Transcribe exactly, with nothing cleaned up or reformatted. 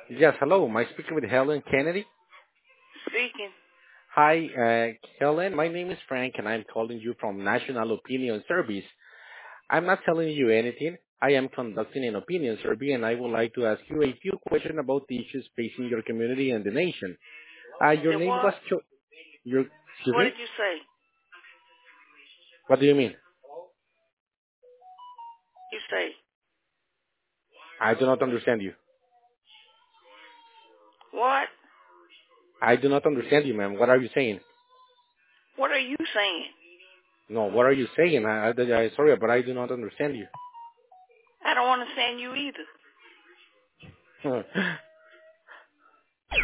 Yes, hello. Am I speaking with Helen Kennedy? Speaking. Hi, uh, Helen. My name is Frank, and I'm calling you from National Opinion Service. I'm not telling you anything. I am conducting an opinion survey, and I would like to ask you a few questions about the issues facing your community and the nation. Uh, your The name was what? cho- your. Excuse What me. did you say? What do you mean? You say I do not understand you. what? I do not understand you, ma'am. What are you saying? What are you saying? No, what are you saying? I, I, I sorry, but I do not understand you. I don't understand you either.